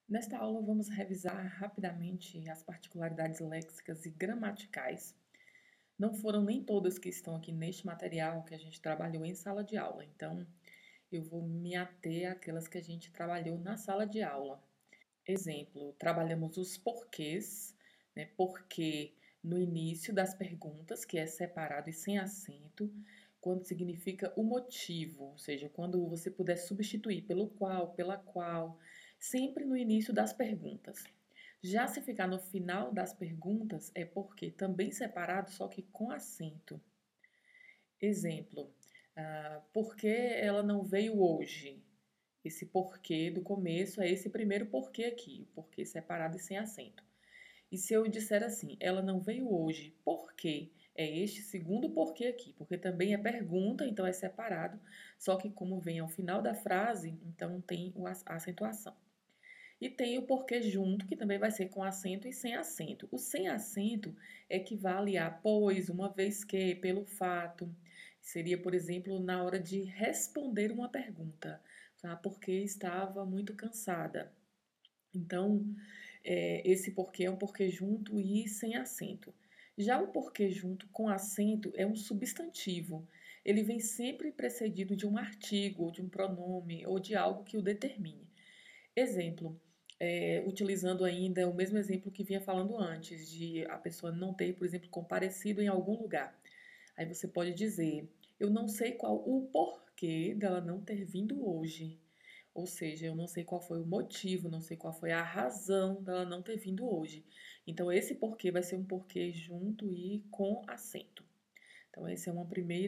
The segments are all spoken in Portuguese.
Nesta aula, vamos revisar rapidamente as particularidades léxicas e gramaticais. Não foram nem todas que estão aqui neste material que a gente trabalhou em sala de aula, então eu vou me ater àquelas que a gente trabalhou na sala de aula. Exemplo, trabalhamos os porquês, né? Porque no início das perguntas, que é separado e sem acento, quando significa o motivo, ou seja, quando você puder substituir pelo qual, pela qual, sempre no início das perguntas. Já se ficar no final das perguntas, é porque também separado, só que com acento. Exemplo, por que ela não veio hoje? Esse porquê do começo é esse primeiro porquê aqui, o porquê separado e sem acento. E se eu disser assim, ela não veio hoje, por quê? É este segundo porquê aqui, porque também é pergunta, então é separado, só que como vem ao final da frase, então tem a acentuação. E tem o porquê junto, que também vai ser com acento e sem acento. O sem acento equivale a pois, uma vez que, pelo fato. Seria, por exemplo, na hora de responder uma pergunta, tá? Porque estava muito cansada. Então, esse porquê é um porquê junto e sem acento. Já o porquê junto com acento é um substantivo. Ele vem sempre precedido de um artigo, ou de um pronome, ou de algo que o determine. Exemplo, utilizando ainda o mesmo exemplo que vinha falando antes, de a pessoa não ter, por exemplo, comparecido em algum lugar. Aí você pode dizer, eu não sei qual o porquê dela não ter vindo hoje. Ou seja, eu não sei qual foi o motivo, não sei qual foi a razão dela não ter vindo hoje. Então, esse porquê vai ser um porquê junto e com acento. Então, esse é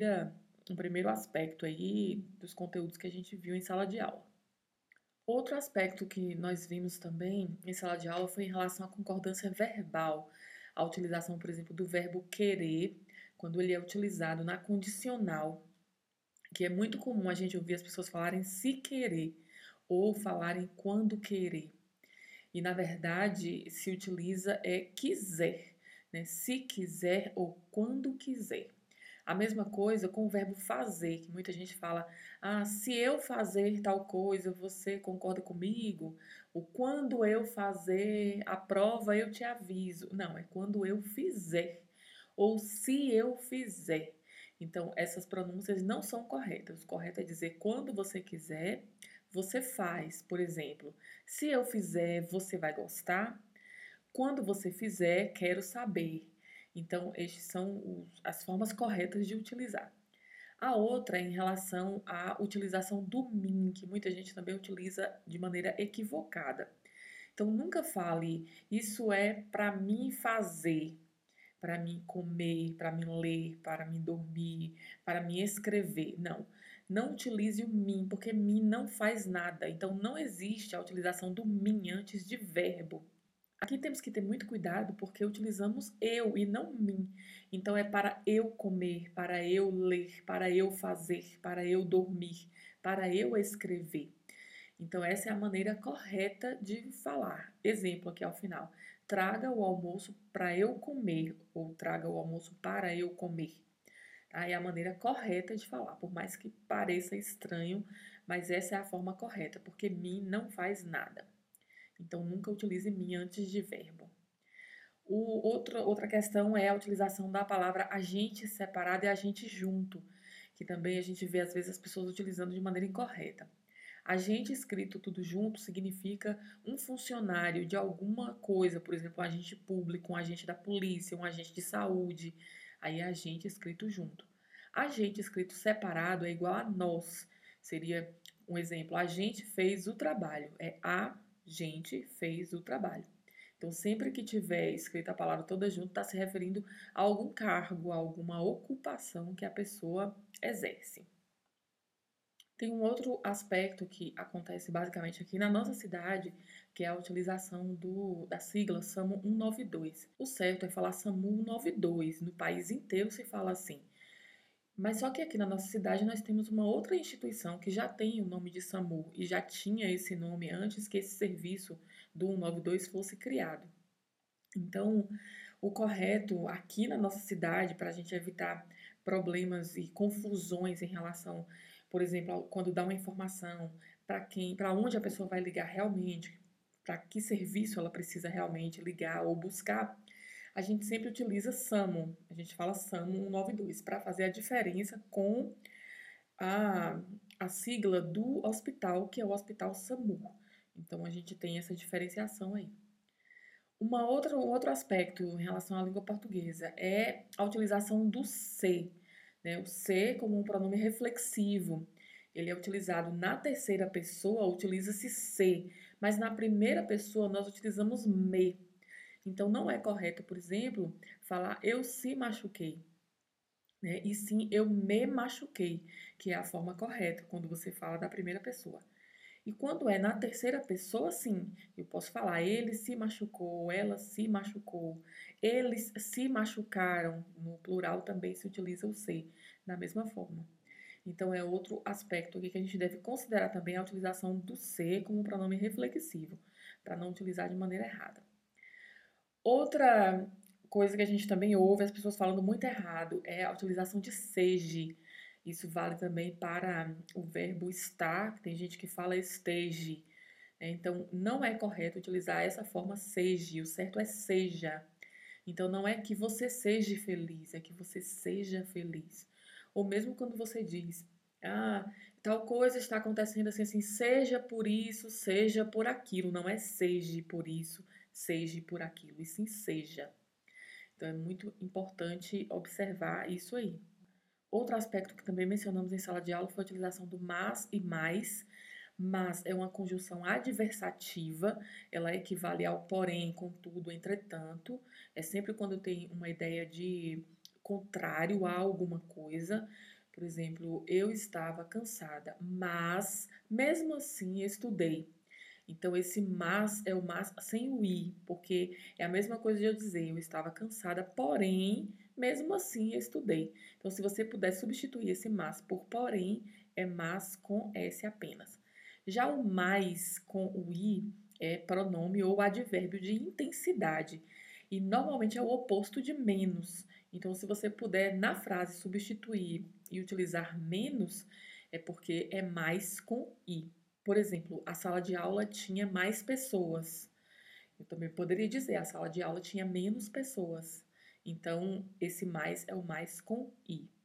um primeiro aspecto aí dos conteúdos que a gente viu em sala de aula. Outro aspecto que nós vimos também em sala de aula foi em relação à concordância verbal. A utilização, por exemplo, do verbo querer, quando ele é utilizado na condicional, que é muito comum a gente ouvir as pessoas falarem se querer ou falarem quando querer. E na verdade se utiliza quiser, né? Se quiser ou quando quiser. A mesma coisa com o verbo fazer, que muita gente fala, se eu fazer tal coisa, você concorda comigo? O quando eu fazer a prova, eu te aviso. Não, é quando eu fizer. Ou se eu fizer. Então, essas pronúncias não são corretas. O correto é dizer quando você quiser, você faz. Por exemplo, se eu fizer, você vai gostar? Quando você fizer, quero saber. Então, estes são as formas corretas de utilizar. A outra é em relação à utilização do mim, que muita gente também utiliza de maneira equivocada. Então, nunca fale, isso é para mim fazer, para mim comer, para mim ler, para mim dormir, para mim escrever. Não. Não utilize o mim, porque mim não faz nada. Então, não existe a utilização do mim antes de verbo. Aqui temos que ter muito cuidado porque utilizamos eu e não mim. Então é para eu comer, para eu ler, para eu fazer, para eu dormir, para eu escrever. Então essa é a maneira correta de falar. Exemplo aqui ao final. Traga o almoço para eu comer ou traga o almoço para eu comer. Aí é a maneira correta de falar, por mais que pareça estranho, mas essa é a forma correta, porque mim não faz nada. Então, nunca utilize me antes de verbo. Outra questão é a utilização da palavra agente separado e agente junto, que também a gente vê às vezes as pessoas utilizando de maneira incorreta. Agente escrito tudo junto significa um funcionário de alguma coisa, por exemplo, um agente público, um agente da polícia, um agente de saúde. Aí é agente escrito junto. Agente escrito separado é igual a nós. Seria um exemplo: a gente fez o trabalho. É a gente fez o trabalho. Então, sempre que tiver escrita a palavra toda junto, está se referindo a algum cargo, a alguma ocupação que a pessoa exerce. Tem um outro aspecto que acontece basicamente aqui na nossa cidade, que é a utilização da sigla SAMU 192. O certo é falar SAMU 192, no país inteiro se fala assim. Mas só que aqui na nossa cidade nós temos uma outra instituição que já tem o nome de SAMU e já tinha esse nome antes que esse serviço do 192 fosse criado. Então, o correto aqui na nossa cidade, para a gente evitar problemas e confusões em relação, por exemplo, quando dá uma informação para onde a pessoa vai ligar realmente, para que serviço ela precisa realmente ligar ou buscar, a gente sempre utiliza SAMU. A gente fala SAMU 192 para fazer a diferença com a, a sigla do hospital, que é o Hospital SAMU. Então a gente tem essa diferenciação aí. Um outro aspecto em relação à língua portuguesa é a utilização do se, né? O se como um pronome reflexivo. Ele é utilizado na terceira pessoa, utiliza-se se, mas na primeira pessoa nós utilizamos me. Então não é correto, por exemplo, falar eu se machuquei, né? E sim eu me machuquei, que é a forma correta quando você fala da primeira pessoa. E quando é na terceira pessoa, sim, eu posso falar ele se machucou, ela se machucou, eles se machucaram. No plural também se utiliza o se, da mesma forma. Então é outro aspecto aqui que a gente deve considerar também a utilização do se como pronome reflexivo, para não utilizar de maneira errada. Outra coisa que a gente também ouve as pessoas falando muito errado é a utilização de seja. Isso vale também para o verbo estar, tem gente que fala esteja, né? Então, não é correto utilizar essa forma seja, o certo é seja. Então, não é que você seja feliz, é que você seja feliz. Ou mesmo quando você diz, ah, tal coisa está acontecendo assim, assim, seja por isso, seja por aquilo. Não é seja por isso, seja por aquilo, e sim seja. Então, é muito importante observar isso aí. Outro aspecto que também mencionamos em sala de aula foi a utilização do mas e mais. Mas é uma conjunção adversativa, ela equivale ao porém, contudo, entretanto. É sempre quando tem uma ideia de contrário a alguma coisa. Por exemplo, eu estava cansada, mas mesmo assim estudei. Então, esse mas é o mas sem o i, porque é a mesma coisa de eu dizer eu estava cansada, porém, mesmo assim estudei. Então, se você puder substituir esse mas por porém, é mas com s apenas. Já o mais com o i é pronome ou advérbio de intensidade e normalmente é o oposto de menos. Então, se você puder na frase substituir e utilizar menos, é porque é mais com i. Por exemplo, a sala de aula tinha mais pessoas. Eu também poderia dizer, a sala de aula tinha menos pessoas. Então, esse mais é o mais com i.